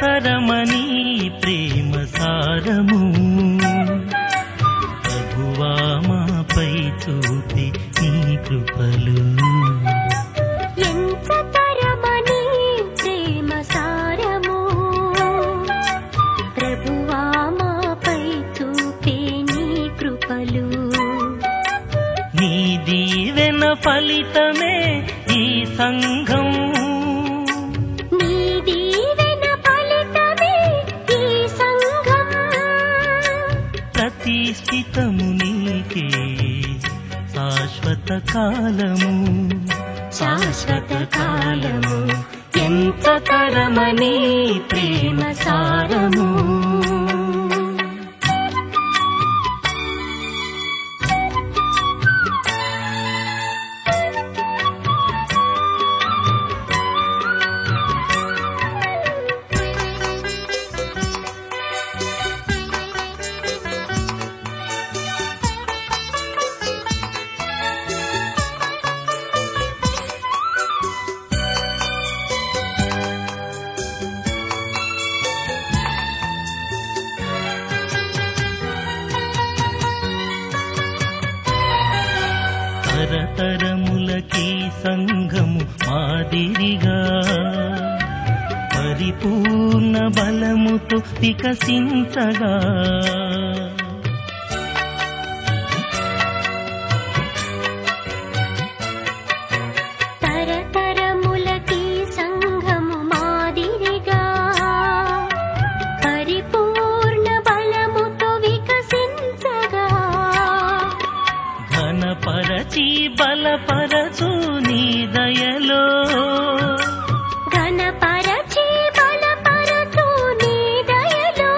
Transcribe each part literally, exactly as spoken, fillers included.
తరమని ప్రేమ సారము ప్రభువా మాపై చూపి నీ కృపలు ఎంత తరమని ప్రేమ సారము ప్రభువా మాపై చూపే నీ కృపలు నీ దీవెన ఫలితమే ఈ సంఘం నీ దీవెన ఫలితమే ఈ సంఘం ప్రతిష్ఠితము నీకే శాశ్వత కాలము శాశ్వత కాలము ఎంత తరమని ప్రేమ సారము తరతరములకీ సంఘము మాదిరిగా పరిపూర్ణ బలముతో వికసించగా తరతరములకీ సంఘము మాదిరిగా పరిపూర్ణ బలముతో వికసించగా ఘనపరచి బలపరచు నీ దయలో ఘనపరచి బలపరచు నీ దయలో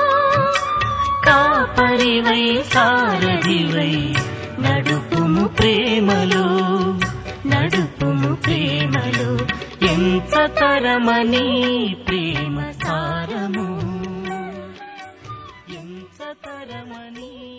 కాపరివై సారథివై నడుపుము ప్రేమలో నడుపుము ప్రేమలో ఎంత తరమని ప్రేమ సారము ఎంత తరమని